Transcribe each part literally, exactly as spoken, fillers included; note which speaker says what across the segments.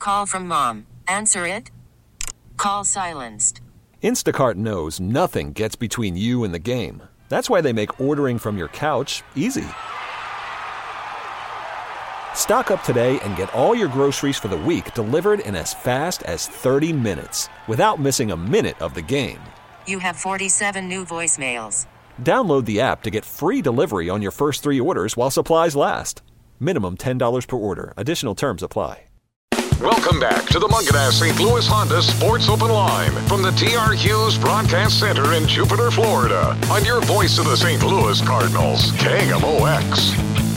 Speaker 1: Call from mom. Answer it. Call silenced.
Speaker 2: Instacart knows nothing gets between you and the game. That's why they make ordering from your couch easy. Stock up today and get all your groceries for the week delivered in as fast as thirty minutes without missing a minute of the game.
Speaker 1: You have forty-seven new voicemails.
Speaker 2: Download the app to get free delivery on your first three orders while supplies last. Minimum ten dollars per order. Additional terms apply.
Speaker 3: Welcome back to the Mungenast Saint Louis Honda Sports Open Line from the T R Hughes Broadcast Center in Jupiter, Florida, on your voice of the Saint Louis Cardinals, K M O X.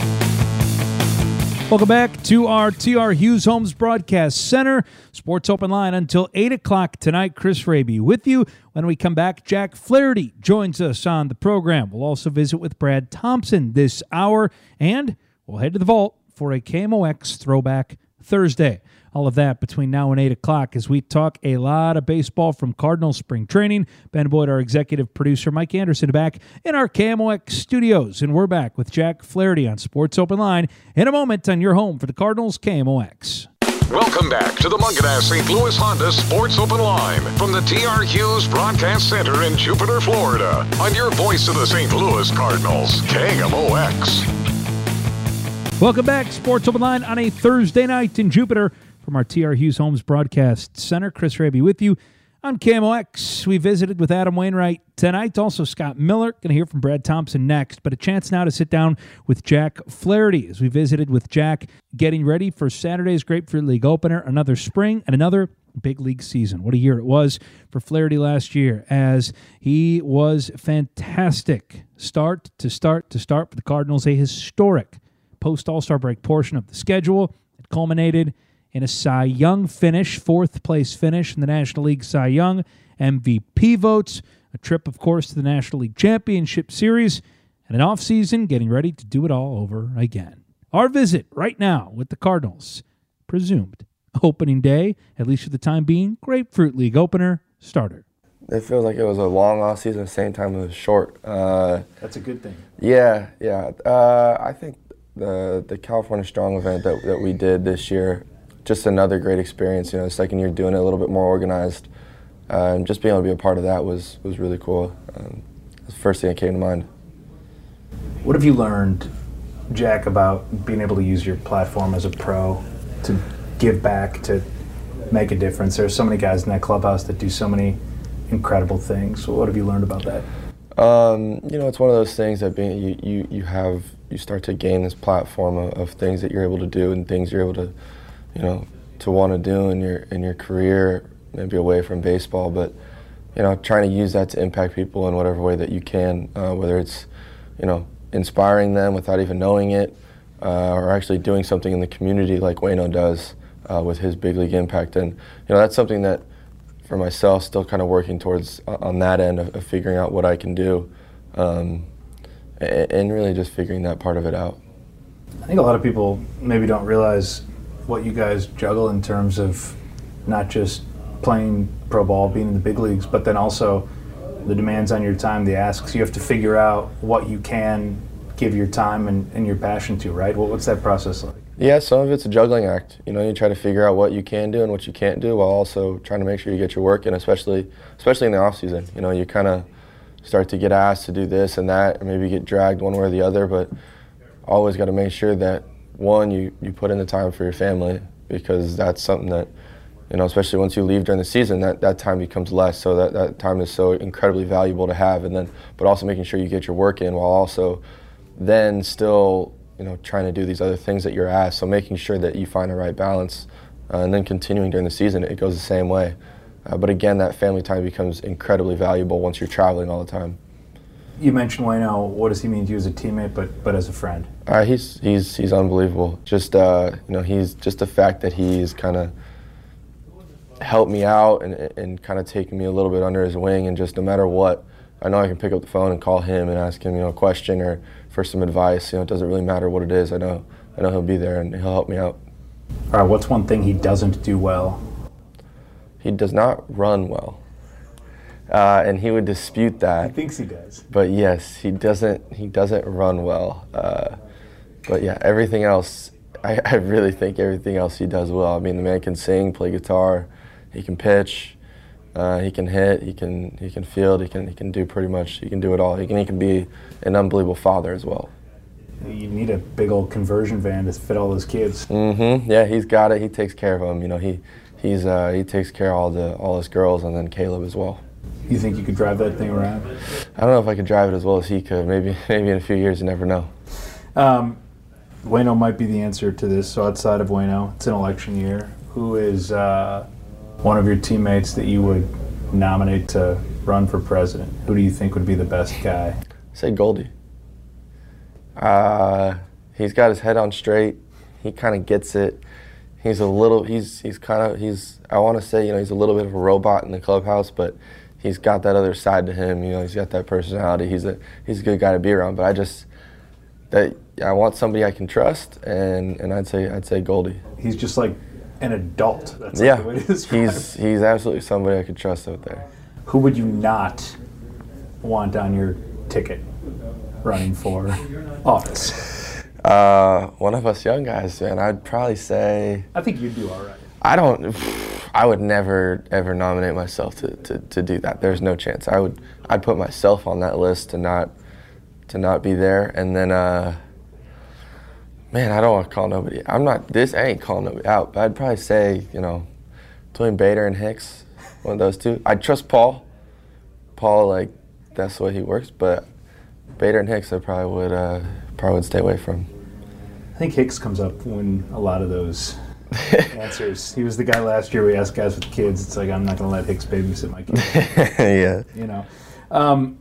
Speaker 4: Welcome back to our T R Hughes Homes Broadcast Center. Sports Open Line until eight o'clock tonight. Chris Raby with you. When we come back, Jack Flaherty joins us on the program. We'll also visit with Brad Thompson this hour, and we'll head to the vault for a K M O X Throwback Thursday. All of that between now and eight o'clock as we talk a lot of baseball from Cardinals spring training. Ben Boyd, our executive producer, Mike Anderson, back in our K M O X studios. And we're back with Jack Flaherty on Sports Open Line in a moment on your home for the Cardinals, K M O X.
Speaker 3: Welcome back to the Mungenast Saint Louis Honda Sports Open Line from the T R Hughes Broadcast Center in Jupiter, Florida, on your voice of the Saint Louis Cardinals, K M O X.
Speaker 4: Welcome back, Sports Open Line on a Thursday night in Jupiter. From our T R Hughes Homes Broadcast Center, Chris Raby with you on K M O X. We visited with Adam Wainwright tonight. Also, Scott Miller. Going to hear from Brad Thompson next. But a chance now to sit down with Jack Flaherty as we visited with Jack getting ready for Saturday's Grapefruit League opener, another spring and another big league season. What a year it was for Flaherty last year, as he was fantastic. Start to start to start for the Cardinals, a historic post-All-Star break portion of the schedule. It culminated in a Cy Young finish, fourth place finish in the National League Cy Young, M V P votes, a trip, of course, to the National League Championship Series, and an offseason getting ready to do it all over again. Our visit right now with the Cardinals, presumed opening day, at least for the time being, Grapefruit League opener starter.
Speaker 5: It feels like it was a long offseason, at the same time it was short. Uh,
Speaker 4: That's a good thing.
Speaker 5: Yeah, yeah. Uh, I think the the California Strong event that, that we did this year, just another great experience. You know, the second year doing it a little bit more organized. Um, just being able to be a part of that was, was really cool. Um, that's the first thing that came to mind.
Speaker 6: What have you learned, Jack, about being able to use your platform as a pro to give back, to make a difference? There's so many guys in that clubhouse that do so many incredible things. So what have you learned about that?
Speaker 5: Um, you know, it's one of those things that being you, you, you have you start to gain this platform of, of things that you're able to do and things you're able to, you know, to want to do in your in your career, maybe away from baseball, but you know, trying to use that to impact people in whatever way that you can, uh, whether it's, you know, inspiring them without even knowing it, uh, or actually doing something in the community like Wayno does uh, with his big league impact. And you know, that's something that for myself, still kind of working towards uh, on that end of, of figuring out what I can do, um, and, and really just figuring that part of it out.
Speaker 6: I think a lot of people maybe don't realize what you guys juggle in terms of not just playing pro ball, being in the big leagues, but then also the demands on your time, the asks. You have to figure out what you can give your time and, and your passion to, right? What, what's that process like?
Speaker 5: Yeah, some of it's a juggling act. You know, you try to figure out what you can do and what you can't do while also trying to make sure you get your work in, especially especially in the off season. You know, you kind of start to get asked to do this and that, and maybe get dragged one way or the other, but always got to make sure that, one, you, you put in the time for your family, because that's something that, you know, especially once you leave during the season, that, that time becomes less. So that, that time is so incredibly valuable to have, and then, but also making sure you get your work in while also then still, you know, trying to do these other things that you're asked. So making sure that you find the right balance, uh, and then continuing during the season, it goes the same way. Uh, but again, that family time becomes incredibly valuable once you're traveling all the time.
Speaker 6: You mentioned Wayno. What does he mean to you as a teammate, but but as a friend?
Speaker 5: Uh, he's he's he's unbelievable. Just uh, you know, he's just the fact that he's kind of helped me out and and kind of taken me a little bit under his wing, and just no matter what, I know I can pick up the phone and call him and ask him, you know, a question or for some advice. You know, it doesn't really matter what it is. I know I know he'll be there and he'll help me out.
Speaker 6: All right, what's one thing he doesn't do well?
Speaker 5: He does not run well. Uh, and he would dispute that.
Speaker 6: He thinks he does.
Speaker 5: But yes, he doesn't. He doesn't run well. Uh, but yeah, everything else, I, I really think everything else he does well. I mean, the man can sing, play guitar, he can pitch, uh, he can hit, he can he can field, he can he can do pretty much, he can do it all. He can he can be an unbelievable father as well.
Speaker 6: You need a big old conversion van to fit all those kids.
Speaker 5: Mm-hmm. Yeah, he's got it. He takes care of them. You know, he he's uh, he takes care of all the all his girls, and then Caleb as well.
Speaker 6: You think you could drive that thing around?
Speaker 5: I don't know if I could drive it as well as he could. Maybe maybe in a few years, you never know.
Speaker 6: Um, Waino might be the answer to this. So outside of Waino, it's an election year. Who is uh, one of your teammates that you would nominate to run for president? Who do you think would be the best guy?
Speaker 5: Say Goldie. Uh, he's got his head on straight. He kind of gets it. He's a little. He's he's kind of. He's. I want to say, you know, he's a little bit of a robot in the clubhouse, but he's got that other side to him. You know, he's got that personality. He's a he's a good guy to be around. But I just that I want somebody I can trust, and, and I'd say I'd say Goldie.
Speaker 6: He's just like an adult. That's
Speaker 5: yeah,
Speaker 6: like the way to describe
Speaker 5: he's he's absolutely somebody I could trust out there.
Speaker 6: Who would you not want on your ticket running for office?
Speaker 5: Uh, one of us young guys, man. I'd probably say.
Speaker 6: I think you'd do all right.
Speaker 5: I don't. I would never ever nominate myself to, to, to do that. There's no chance. I would. I'd put myself on that list to not to not be there. And then, uh, man, I don't want to call nobody. I'm not. This I ain't calling nobody out. But I'd probably say, you know, between Bader and Hicks, one of those two. I'd trust Paul. Paul, like, that's the way he works. But Bader and Hicks, I probably would uh, probably would stay away from.
Speaker 6: I think Hicks comes up when a lot of those answers. He was the guy last year we asked guys with kids. It's like, I'm not going to let Hicks babysit my kids.
Speaker 5: Yeah.
Speaker 6: You know, um,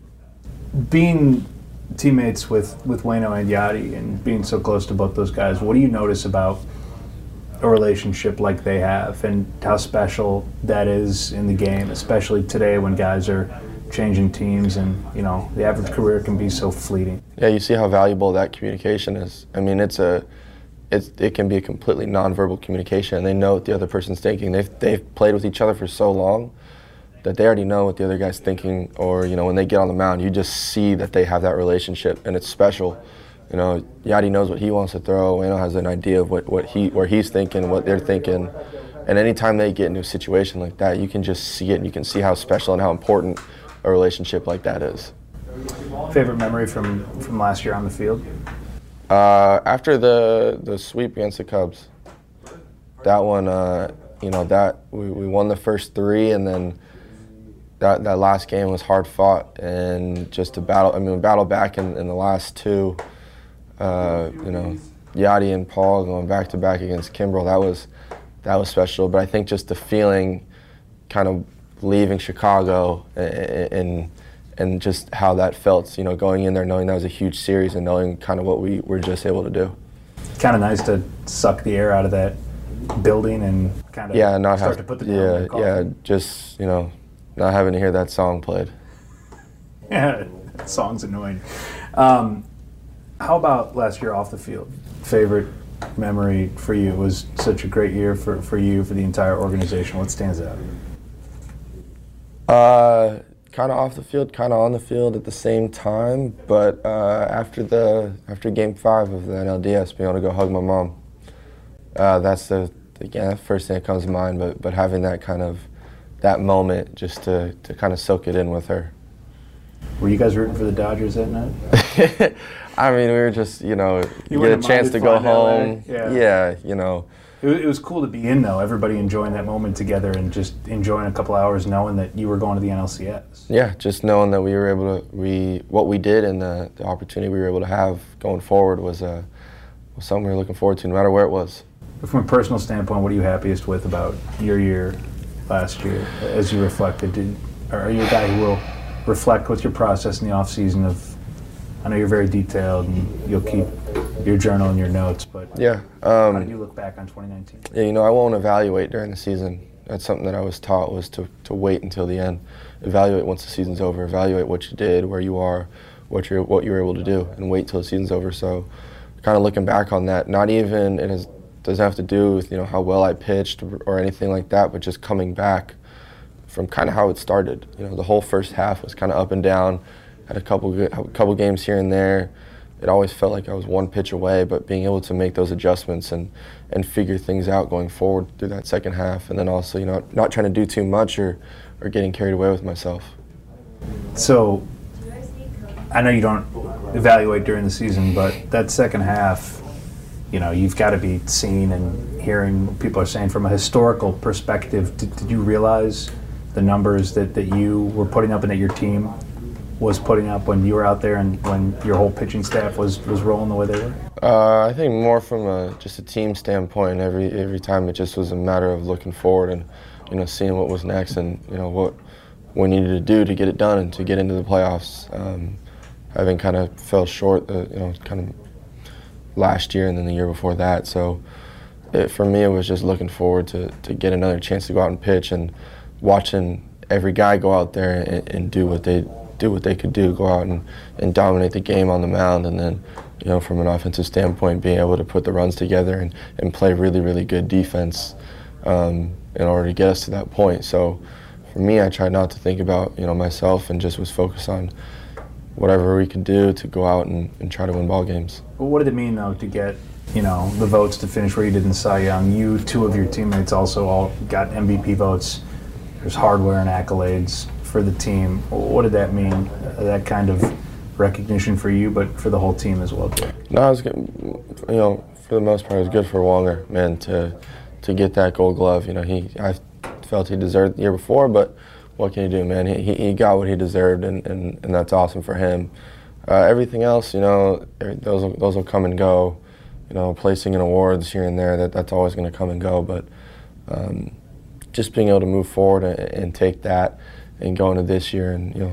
Speaker 6: being teammates with with Waino and Yadi and being so close to both those guys, what do you notice about a relationship like they have, and how special that is in the game, especially today when guys are changing teams, and you know the average career can be so fleeting?
Speaker 5: Yeah, you see how valuable that communication is. I mean, it's a, it's it can be a completely nonverbal communication, and they know what the other person's thinking. They've they've played with each other for so long that they already know what the other guy's thinking. Or you know, when they get on the mound, you just see that they have that relationship, and it's special. You know, Yadi knows what he wants to throw. Waino has an idea of what, what he where he's thinking, what they're thinking, and anytime they get into a situation like that, you can just see it, and you can see how special and how important a relationship like that is.
Speaker 6: Favorite memory from, from last year on the field?
Speaker 5: Uh, after the the sweep against the Cubs, that one, uh, you know, that we, we won the first three, and then that that last game was hard fought, and just to battle. I mean, we battled back in, in the last two. Uh, you know, Yadi and Paul going back to back against Kimbrel. That was that was special. But I think just the feeling, kind of leaving Chicago, and, and and just how that felt, you know, going in there knowing that was a huge series and knowing kind of what we were just able to do.
Speaker 6: Kind of nice to suck the air out of that building and kind of
Speaker 5: yeah, not
Speaker 6: start
Speaker 5: have,
Speaker 6: to put the
Speaker 5: yeah, yeah, just, you know, not having to hear that song played.
Speaker 6: Yeah, that song's annoying. Um, how about last year off the field? Favorite memory for you? It was such a great year for, for you, for the entire organization. What stands out?
Speaker 5: Uh, kind of off the field, kind of on the field at the same time. But uh, after the after Game Five of the N L D S, being able to go hug my mom, uh, that's the again the first thing that comes to mind. But but having that kind of that moment just to to kind of soak it in with her.
Speaker 6: Were you guys rooting for the Dodgers that night?
Speaker 5: I mean, we were just, you know,
Speaker 6: you
Speaker 5: get a chance to go home.
Speaker 6: Yeah.
Speaker 5: yeah, you know.
Speaker 6: It, it was cool to be in, though, everybody enjoying that moment together and just enjoying a couple hours knowing that you were going to the N L C S.
Speaker 5: Yeah, just knowing that we were able to, we what we did and the, the opportunity we were able to have going forward was, uh, was something we were looking forward to no matter where it was.
Speaker 6: From a personal standpoint, what are you happiest with about your year last year as you reflected? Did, are you a guy who will reflect what's your process in the off season of, I know you're very detailed and you'll keep your journal and your notes, but
Speaker 5: yeah,
Speaker 6: um, how
Speaker 5: um,
Speaker 6: do you look back on twenty nineteen?
Speaker 5: Yeah, you know, I won't evaluate during the season. That's something that I was taught, was to, to wait until the end. Evaluate once the season's over. Evaluate what you did, where you are, what you're what you were able to do, and wait till the season's over. So, kind of looking back on that, not even it has, doesn't have to do with, you know, how well I pitched or, or anything like that, but just coming back from kind of how it started. You know, the whole first half was kind of up and down. Had a couple good, a couple games here and there. it always felt like I was one pitch away, but being able to make those adjustments and, and figure things out going forward through that second half, and then also, you know, not trying to do too much or, or getting carried away with myself.
Speaker 6: So, I know you don't evaluate during the season, but that second half, you know, you've got to be seeing and hearing what people are saying from a historical perspective. Did, did you realize the numbers that, that you were putting up and that your team was putting up when you were out there and when your whole pitching staff was, was rolling the way they were?
Speaker 5: Uh, I think more from a, just a team standpoint. Every every time it just was a matter of looking forward and, you know, seeing what was next and, you know, what we needed to do to get it done and to get into the playoffs. Um, having kind of fell short, uh, you know, kind of last year and then the year before that. So it, for me, it was just looking forward to, to get another chance to go out and pitch and watching every guy go out there and, and do what they do what they could do, go out and, and dominate the game on the mound, and then, you know, from an offensive standpoint, being able to put the runs together and, and play really, really good defense um, in order to get us to that point. So for me, I tried not to think about, you know, myself and just was focused on whatever we could do to go out and, and try to win ball games.
Speaker 6: Well, what did it mean, though, to get, you know, the votes to finish where you did in Cy Young? You, two of your teammates also all got M V P votes. There's hardware and accolades for the team. What did that mean, uh, that kind of recognition for you, but for the whole team as well, too?
Speaker 5: No, it was good. You know, for the most part, it was good for Wonger, man, to to get that Gold Glove. You know, he I felt he deserved it the year before, but what can you do, man? He he got what he deserved, and, and, and that's awesome for him. Uh, everything else, you know, those will, those will come and go. You know, placing in awards here and there, that that's always going to come and go. But um, just being able to move forward and, and take that and go into this year and, you know,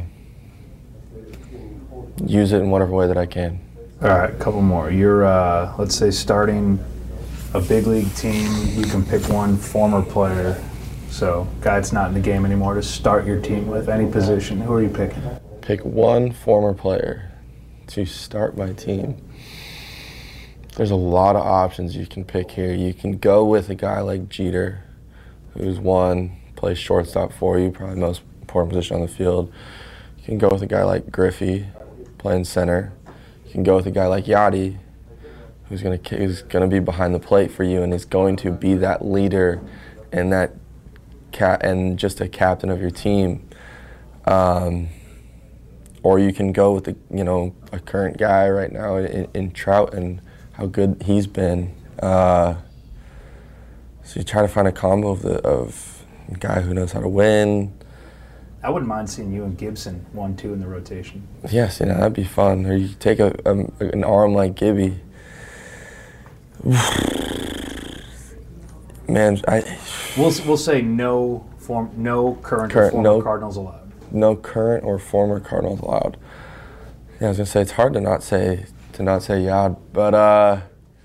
Speaker 5: use it in whatever way that I can.
Speaker 6: All right, a couple more. You're, uh, let's say, starting a big league team. You can pick one former player. So, guy that's not in the game anymore to start your team with, any position. Who are you picking?
Speaker 5: Pick one former player to start my team. There's a lot of options you can pick here. You can go with a guy like Jeter, who's one, plays shortstop for you, probably the most important position on the field. You can go with a guy like Griffey, playing center. You can go with a guy like Yadi, who's going to who's going to be behind the plate for you and is going to be that leader and that cat and just a captain of your team. Um, or you can go with the you know a current guy right now in, in Trout and how good he's been. Uh, so you try to find a combo of the of a guy who knows how to win.
Speaker 6: I wouldn't mind seeing you and Gibson one two in the rotation.
Speaker 5: Yes, you know, that'd be fun. Or you take a, a an arm like Gibby. Man, I
Speaker 6: we'll we'll say no form, no current,
Speaker 5: current
Speaker 6: or former
Speaker 5: no,
Speaker 6: Cardinals allowed.
Speaker 5: No current or former Cardinals allowed. Yeah, I was gonna say it's hard to not say to not say Yad, but uh,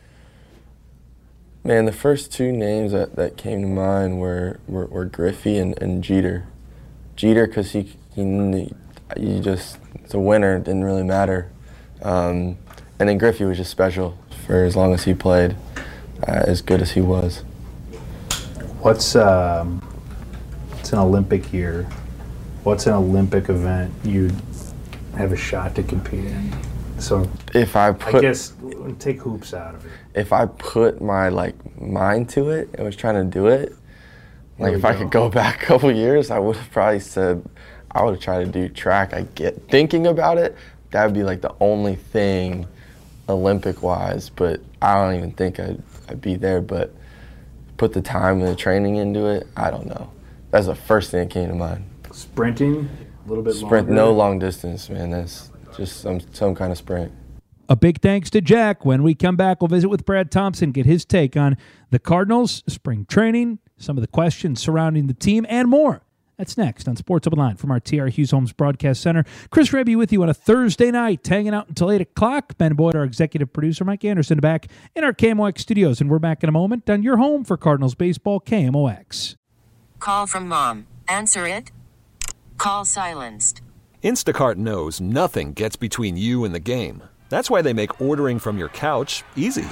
Speaker 5: man, the first two names that, that came to mind were were, were Griffey and, and Jeter. Jeter, because he, he you just it's a winner. It didn't really matter, um, and then Griffey was just special for as long as he played, uh, as good as he was.
Speaker 6: What's um, it's an Olympic year. What's an Olympic event you'd have a shot to compete in? So
Speaker 5: if I put,
Speaker 6: I guess take hoops out of it.
Speaker 5: If I put my like mind to it and was trying to do it, like if go. I could go back a couple years, I would have probably said I would have tried to do track. I get thinking about it, that would be like the only thing Olympic wise, but I don't even think I'd, I'd be there. But put the time and the training into it, I don't know. That's the first thing that came to mind.
Speaker 6: Sprinting, a little bit
Speaker 5: Sprint,
Speaker 6: longer.
Speaker 5: no long distance, man. That's just some some kind of sprint.
Speaker 4: A big thanks to Jack. When we come back, we'll visit with Brad Thompson, get his take on the Cardinals, spring training, some of the questions surrounding the team, and more. That's next on Sports Open Line from our T R Hughes Homes Broadcast Center. Chris Raby with you on a Thursday night, hanging out until eight o'clock. Ben Boyd, our executive producer, Mike Anderson back in our K M O X studios, and we're back in a moment on your home for Cardinals baseball, K M O X.
Speaker 1: Call from mom. Answer it. Call silenced.
Speaker 2: Instacart knows nothing gets between you and the game. That's why they make ordering from your couch easy.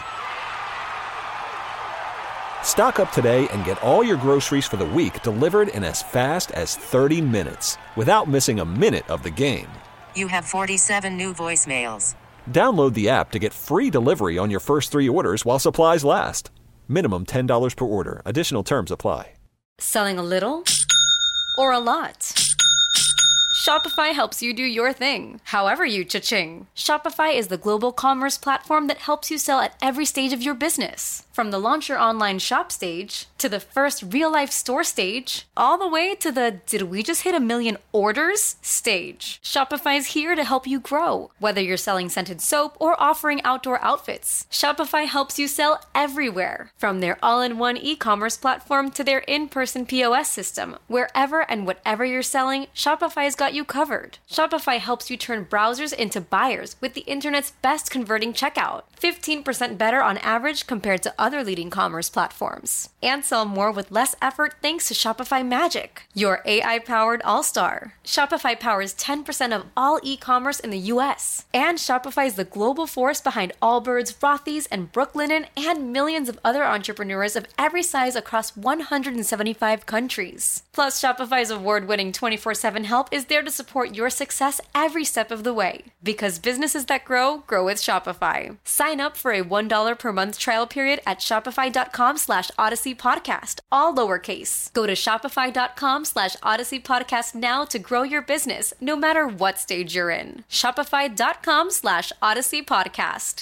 Speaker 2: Stock up today and get all your groceries for the week delivered in as fast as thirty minutes without missing a minute of the game.
Speaker 1: You have forty-seven new voicemails.
Speaker 2: Download the app to get free delivery on your first three orders while supplies last. Minimum ten dollars per order. Additional terms apply.
Speaker 7: Selling a little or a lot? Shopify helps you do your thing, however you cha-ching. Shopify is the global commerce platform that helps you sell at every stage of your business. From the launch your online shop stage, to the first real-life store stage, all the way to the did we just hit a million orders stage. Shopify's here to help you grow. Whether you're selling scented soap or offering outdoor outfits, Shopify helps you sell everywhere. From their all-in-one e-commerce platform to their in-person P O S system, wherever and whatever you're selling, Shopify's got you covered. Shopify helps you turn browsers into buyers with the internet's best converting checkout. fifteen percent better on average compared to other leading commerce platforms. And sell more with less effort thanks to Shopify Magic, your A I-powered all-star. Shopify powers ten percent of all e-commerce in the U S. And Shopify is the global force behind Allbirds, Rothy's, and Brooklinen, and millions of other entrepreneurs of every size across one hundred seventy-five countries. Plus, Shopify's award-winning twenty-four seven help is there to support your success every step of the way. Because businesses that grow, grow with Shopify. Sign up for a one dollar per month trial period at shopify.com slash Odyssey Podcast, all lowercase. Go to shopify.com slash Odyssey Podcast now to grow your business, no matter what stage you're in. Shopify.com slash Odyssey Podcast.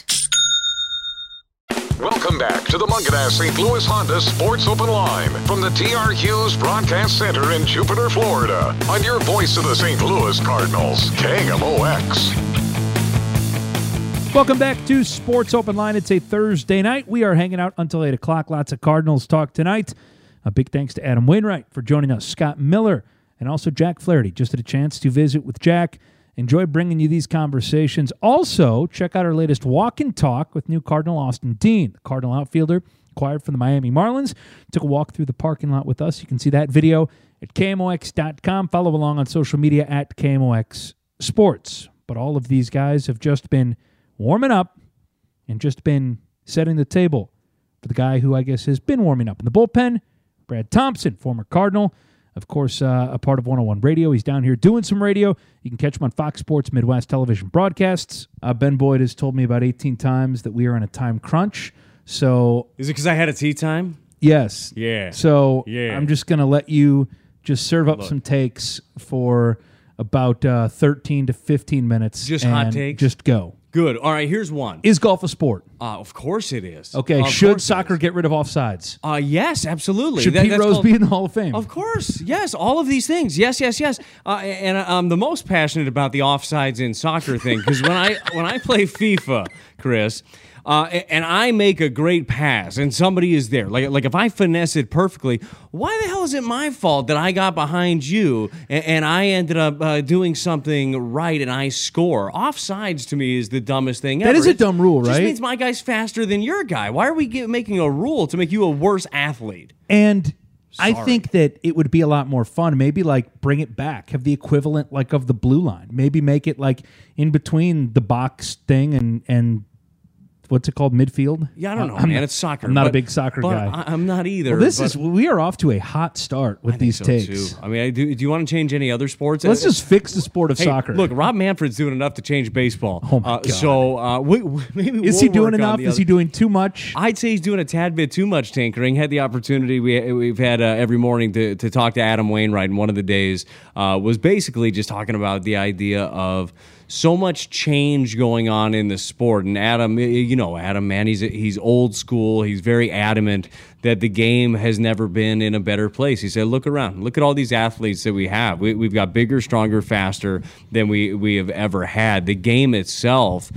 Speaker 3: Welcome back to the Munganess Saint Louis Honda Sports Open Line from the T R Hughes Broadcast Center in Jupiter, Florida, on your voice of the Saint Louis Cardinals, K M O X.
Speaker 4: Welcome back to Sports Open Line. It's a Thursday night. We are hanging out until eight o'clock. Lots of Cardinals talk tonight. A big thanks to Adam Wainwright for joining us, Scott Miller, and also Jack Flaherty. Just had a chance to visit with Jack. Enjoy bringing you these conversations. Also, check out our latest Walk and Talk with new Cardinal Austin Dean, the Cardinal outfielder acquired from the Miami Marlins. Took a walk through the parking lot with us. You can see that video at K M O X dot com. Follow along on social media at K M O X Sports. But all of these guys have just been warming up and just been setting the table for the guy who I guess has been warming up in the bullpen, Brad Thompson, former Cardinal. Of course, uh, a part of one oh one Radio. He's down here doing some radio. You can catch him on Fox Sports Midwest television broadcasts. Uh, Ben Boyd has told me about eighteen times that we are in a time crunch. So,
Speaker 8: is it because I had a tea time?
Speaker 4: Yes.
Speaker 8: Yeah.
Speaker 4: So
Speaker 8: yeah.
Speaker 4: I'm just going to let you just serve up
Speaker 8: Look.
Speaker 4: some takes for about uh, thirteen to fifteen minutes.
Speaker 8: Just
Speaker 4: and
Speaker 8: hot takes?
Speaker 4: Just go.
Speaker 8: Good. All right, here's one.
Speaker 4: Is golf a sport?
Speaker 8: Uh, of course it is.
Speaker 4: Okay.
Speaker 8: Of
Speaker 4: Should
Speaker 8: course it
Speaker 4: soccer
Speaker 8: is.
Speaker 4: get rid of offsides?
Speaker 8: Uh, yes, absolutely.
Speaker 4: Should
Speaker 8: That-
Speaker 4: Pete
Speaker 8: that's
Speaker 4: Rose
Speaker 8: called-
Speaker 4: be in the Hall of Fame?
Speaker 8: Of course, yes, all of these things. Yes, yes, yes. Uh, and I'm the most passionate about the offsides in soccer thing because when I when I play FIFA, Chris, uh, and I make a great pass and somebody is there, like like if I finesse it perfectly, why the hell is it my fault that I got behind you and, and I ended up uh, doing something right and I score? Offsides to me is the dumbest thing ever.
Speaker 4: That is a
Speaker 8: It's-
Speaker 4: dumb rule,
Speaker 8: Just
Speaker 4: right?
Speaker 8: means my guy's faster than your guy. Why are we get, making a rule to make you a worse athlete?
Speaker 4: And I
Speaker 8: Sorry.
Speaker 4: think that it would be a lot more fun. Maybe like bring it back, have the equivalent like of the blue line. Maybe make it like in between the box thing and and what's it called, midfield?
Speaker 8: Yeah, I don't know,
Speaker 4: I'm
Speaker 8: man.
Speaker 4: not-
Speaker 8: It's soccer.
Speaker 4: I'm not a
Speaker 8: but-
Speaker 4: big soccer
Speaker 8: but
Speaker 4: guy.
Speaker 8: I, I'm not either.
Speaker 4: Well, this
Speaker 8: but
Speaker 4: is we are off to a hot start with
Speaker 8: I think
Speaker 4: these
Speaker 8: so,
Speaker 4: takes.
Speaker 8: too. I mean, I do. Do you want to change any other sports?
Speaker 4: Let's
Speaker 8: Uh,
Speaker 4: just fix the sport of
Speaker 8: Hey,
Speaker 4: soccer.
Speaker 8: look, Rob Manfred's doing enough to change baseball.
Speaker 4: Oh, my
Speaker 8: uh,
Speaker 4: God.
Speaker 8: So uh, we, we, maybe
Speaker 4: is
Speaker 8: we'll
Speaker 4: he doing
Speaker 8: work on
Speaker 4: enough?
Speaker 8: the
Speaker 4: Is
Speaker 8: other-
Speaker 4: he doing too much?
Speaker 8: I'd say he's doing a tad bit too much tinkering. Had the opportunity we we've had uh, every morning to to talk to Adam Wainwright, and one of the days uh, was basically just talking about the idea of so much change going on in the sport. And Adam, you know, Adam, man, he's he's old school. He's very adamant that the game has never been in a better place. He said, look around. Look at all these athletes that we have. We, we've got bigger, stronger, faster than we, we have ever had. The game itself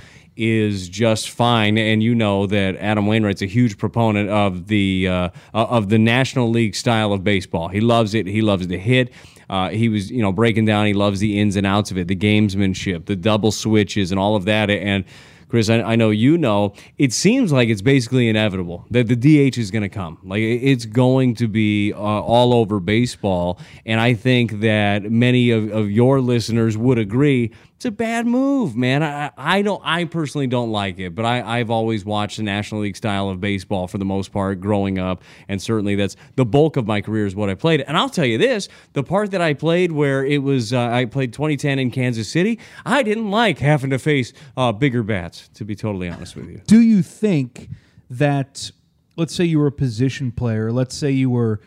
Speaker 8: is just fine, and you know that Adam Wainwright's a huge proponent of the uh, of the National League style of baseball. He loves it. He loves the hit. Uh, he was, you know, breaking down. He loves the ins and outs of it, the gamesmanship, the double switches, and all of that. And Chris, I, I know you know. It seems like it's basically inevitable that the D H is going to come. Like it- it's going to be uh, all over baseball. And I think that many of, of your listeners would agree It's a bad move, man. I, I don't. I personally don't like it, but I, I've always watched the National League style of baseball for the most part growing up, and certainly that's the bulk of my career is what I played. And I'll tell you this: the part that I played where it was, uh, I played twenty ten in Kansas City. I didn't like having to face uh, bigger bats, to be totally honest with you.
Speaker 4: Do you think that, let's say you were a position player, let's say you were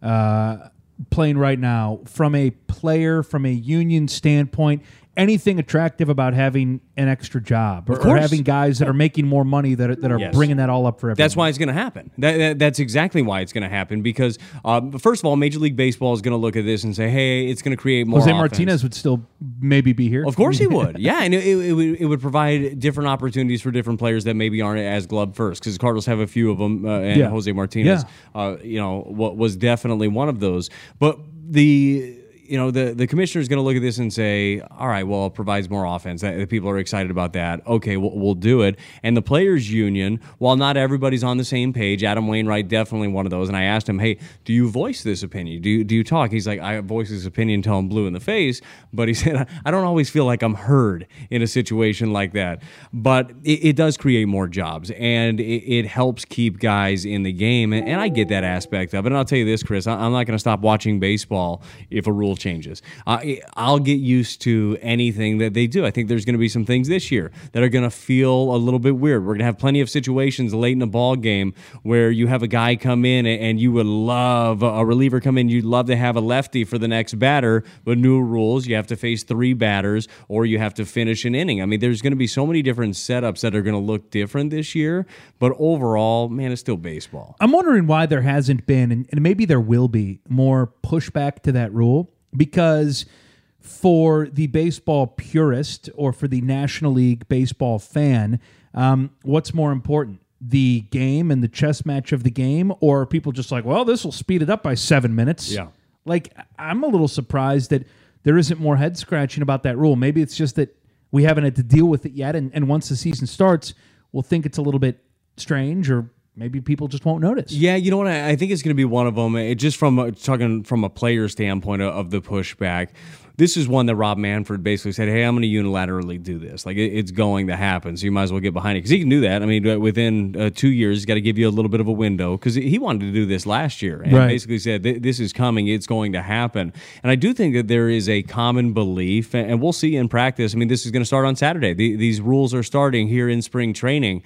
Speaker 4: uh, playing right now, from a player, from a union standpoint, anything attractive about having an extra job or, or having guys that are making more money that are, that are
Speaker 8: Yes.
Speaker 4: bringing that all up for everyone?
Speaker 8: That's why it's going to happen. That, that, that's exactly why it's going to happen because, uh, first of all, Major League Baseball is going to look at this and say, hey, it's going to create more
Speaker 4: Jose
Speaker 8: offense.
Speaker 4: Martinez would still maybe be here.
Speaker 8: Of course he would. Yeah, and it, it, it, would, it would provide different opportunities for different players that maybe aren't as glove first because the Cardinals have a few of them, uh, and
Speaker 4: Yeah.
Speaker 8: Jose Martinez,
Speaker 4: Yeah.
Speaker 8: uh, you know, what was definitely one of those. But the... You know, the, the commissioner is going to look at this and say, all right, well, it provides more offense. That, the people are excited about that. Okay, we'll, we'll do it. And the players' union, while not everybody's on the same page, Adam Wainwright definitely one of those. And I asked him, hey, do you voice this opinion? Do you, do you talk? He's like, I voice this opinion until I'm blue in the face. But he said, I don't always feel like I'm heard in a situation like that. But it, it does create more jobs. And it, it helps keep guys in the game. And, and I get that aspect of it. And I'll tell you this, Chris, I, I'm not going to stop watching baseball if a rule changes. Uh, I'll get used to anything that they do. I think there's going to be some things this year that are going to feel a little bit weird. We're going to have plenty of situations late in a ball game where you have a guy come in and you would love a reliever come in. You'd love to have a lefty for the next batter, but new rules. You have to face three batters or you have to finish an inning. I mean, there's going to be so many different setups that are going to look different this year, but overall, man, it's still baseball.
Speaker 4: I'm wondering why there hasn't been, and, and maybe there will be, more pushback to that rule. Because for the baseball purist or for the National League baseball fan, um, what's more important, the game and the chess match of the game, or are people just like, well, this will speed it up by seven minutes?
Speaker 8: Yeah.
Speaker 4: Like, I'm a little surprised that there isn't more head scratching about that rule. Maybe it's just that we haven't had to deal with it yet, and, and once the season starts, we'll think it's a little bit strange, or maybe people just won't notice.
Speaker 8: Yeah, you know what? I I think it's going to be one of them. It, just from a, talking from a player standpoint of, of the pushback, this is one that Rob Manfred basically said, hey, I'm going to unilaterally do this. Like, it, it's going to happen, so you might as well get behind it. Because he can do that. I mean, within uh, two years, he's got to give you a little bit of a window. Because he wanted to do this last year. And
Speaker 4: Right.
Speaker 8: basically said, this is coming. It's going to happen. And I do think that there is a common belief, and we'll see in practice. I mean, this is going to start on Saturday. The, these rules are starting here in spring training.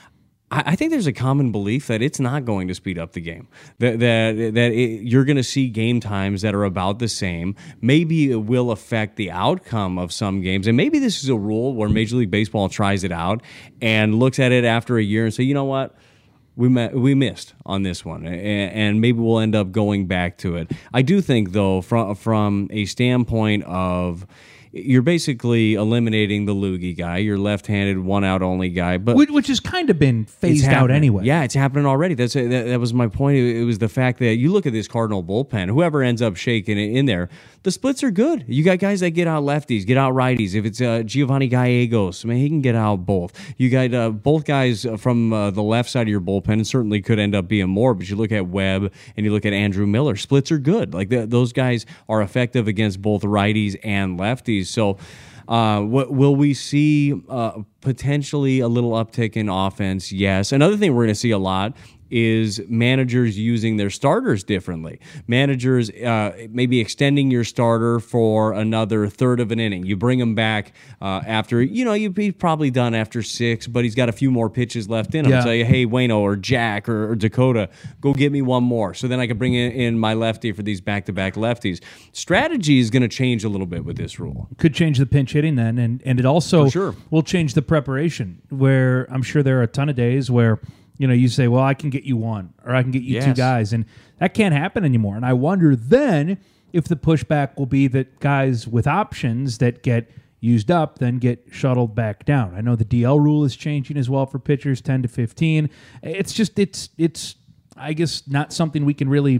Speaker 8: I think there's a common belief that it's not going to speed up the game. That that that it, you're going to see game times that are about the same. Maybe it will affect the outcome of some games, and maybe this is a rule where Major League Baseball tries it out and looks at it after a year and say, you know what, we met, we missed on this one, and, and maybe we'll end up going back to it. I do think, though, from from a standpoint of, you're basically eliminating the loogie guy, your left-handed, one-out only guy, but
Speaker 4: Which, which has kind of been phased out
Speaker 8: happening.
Speaker 4: anyway.
Speaker 8: Yeah, it's happening already. That's that, that was my point. It, it was the fact that you look at this Cardinal bullpen, whoever ends up shaking it in there, the splits are good. You got guys that get out lefties, get out righties. If it's uh, Giovanni Gallegos, I mean, he can get out both. You got uh, both guys from uh, the left side of your bullpen, and certainly could end up being more, but you look at Webb and you look at Andrew Miller, splits are good. Like the, those guys are effective against both righties and lefties. So uh, what, will we see uh, potentially a little uptick in offense? Yes. Another thing we're going to see a lot is managers using their starters differently. Managers uh, maybe extending your starter for another third of an inning. You bring him back uh, after, you know, you'd be probably done after six, but he's got a few more pitches left in him.
Speaker 4: Yeah.
Speaker 8: So you, hey, Wayno or Jack or, or Dakota, go get me one more. So then I can bring in, in my lefty for these back-to-back lefties. Strategy is going to change a little bit with this rule.
Speaker 4: Could change the pinch hitting then, and, and it also
Speaker 8: For sure.
Speaker 4: will change the preparation, where I'm sure there are a ton of days where, you know, you say, well, I can get you one, or I can get you two
Speaker 8: Yes.
Speaker 4: guys, and that can't happen anymore. And I wonder then if the pushback will be that guys with options that get used up then get shuttled back down. I know the D L rule is changing as well for pitchers, ten to fifteen. It's just, it's, it's I guess, not something we can really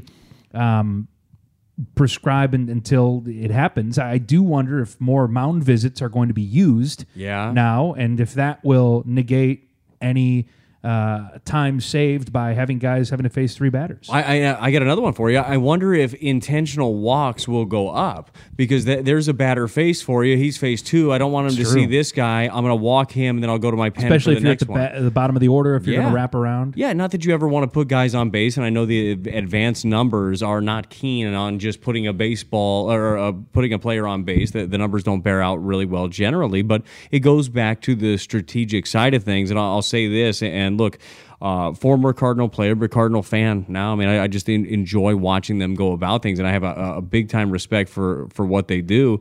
Speaker 4: um, prescribe in, until it happens. I do wonder if more mound visits are going to be used
Speaker 8: Yeah.
Speaker 4: now, and if that will negate any uh, time saved by having guys having to face three batters.
Speaker 8: I, I I got another one for you. I wonder if intentional walks will go up because th- there's a batter face for you. He's face two. I don't want him
Speaker 4: It's
Speaker 8: to
Speaker 4: true.
Speaker 8: see this guy. I'm going to walk him, and then I'll go to my pen
Speaker 4: Especially
Speaker 8: for
Speaker 4: if
Speaker 8: the
Speaker 4: you're at
Speaker 8: next
Speaker 4: the,
Speaker 8: one.
Speaker 4: ba- the bottom of the order, if you're
Speaker 8: Yeah.
Speaker 4: going to wrap around.
Speaker 8: Yeah, not that you ever want to put guys on base, and I know the advanced numbers are not keen on just putting a baseball or uh, putting a player on base. The, the numbers don't bear out really well generally, but it goes back to the strategic side of things. And I'll, I'll say this, and look, uh, former Cardinal player, but Cardinal fan now. I mean, I, I just en- enjoy watching them go about things, and I have a, a big time respect for for what they do.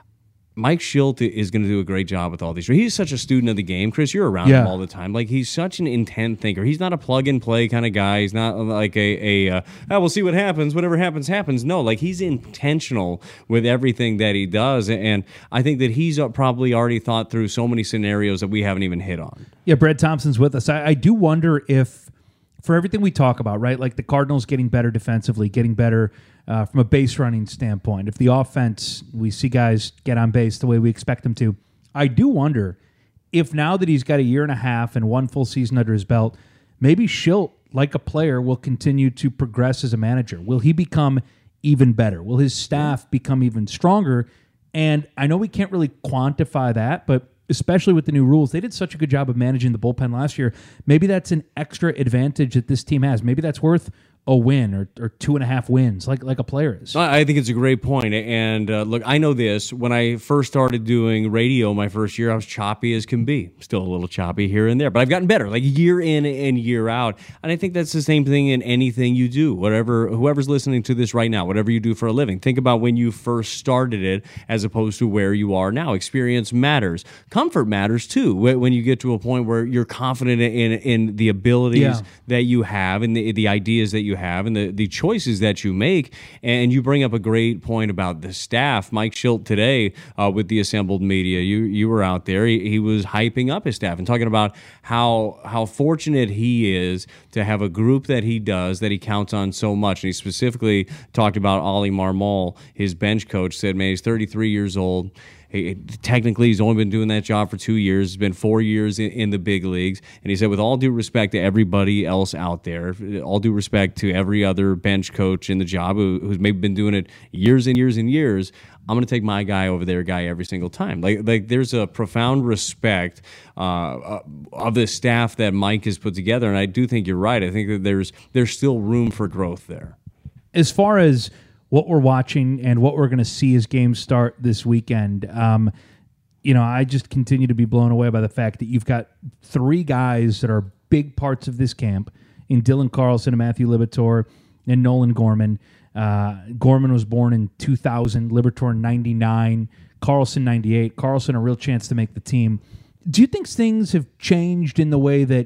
Speaker 8: Mike Shildt is going to do a great job with all these. He's such a student of the game. Chris, you're around
Speaker 4: Yeah.
Speaker 8: him all the time. Like, he's such an intent thinker. He's not a plug-and-play kind of guy. He's not like a, a uh, oh, we'll see what happens. Whatever happens, happens. No, like, he's intentional with everything that he does. And I think that he's probably already thought through so many scenarios that we haven't even hit on.
Speaker 4: Yeah, Brett Thompson's with us. I, I do wonder if, for everything we talk about, right, like the Cardinals getting better defensively, getting better uh, from a base running standpoint, if the offense, we see guys get on base the way we expect them to, I do wonder if now that he's got a year and a half and one full season under his belt, maybe Shildt, like a player, will continue to progress as a manager. Will he become even better? Will his staff become even stronger? And I know we can't really quantify that, but especially with the new rules, they did such a good job of managing the bullpen last year. Maybe that's an extra advantage that this team has. Maybe that's worth a win or, or two and a half wins, like like a player is.
Speaker 8: I think it's a great point. And uh, look, I know this. When I first started doing radio my first year, I was choppy as can be. Still a little choppy here and there, but I've gotten better, like year in and year out. And I think that's the same thing in anything you do. Whatever, whoever's listening to this right now, whatever you do for a living, think about when you first started it as opposed to where you are now. Experience matters. Comfort matters too. When you get to a point where you're confident in in the abilities
Speaker 4: Yeah.
Speaker 8: that you have and the, the ideas that you have and the, the choices that you make. And you bring up a great point about the staff. Mike Shildt today uh, with the assembled media, you you were out there. He, he was hyping up his staff and talking about how how fortunate he is to have a group that he does, that he counts on so much. And he specifically talked about Ollie Marmol, his bench coach, said, man, he's thirty-three years old. He, technically, he's only been doing that job for two years. It's been four years in, in the big leagues. And he said, with all due respect to everybody else out there, all due respect to every other bench coach in the job who, who's maybe been doing it years and years and years, I'm going to take my guy over their guy every single time. Like, like there's a profound respect uh, of the staff that Mike has put together. And I do think you're right. I think that there's there's still room for growth there.
Speaker 4: As far as what we're watching and what we're going to see as games start this weekend, um, you know, I just continue to be blown away by the fact that you've got three guys that are big parts of this camp in Dylan Carlson and Matthew Liberatore and Nolan Gorman. Uh, Gorman was born in two thousand, Liberatore ninety-nine, Carlson ninety-eight. Carlson a real chance to make the team. Do you think things have changed in the way that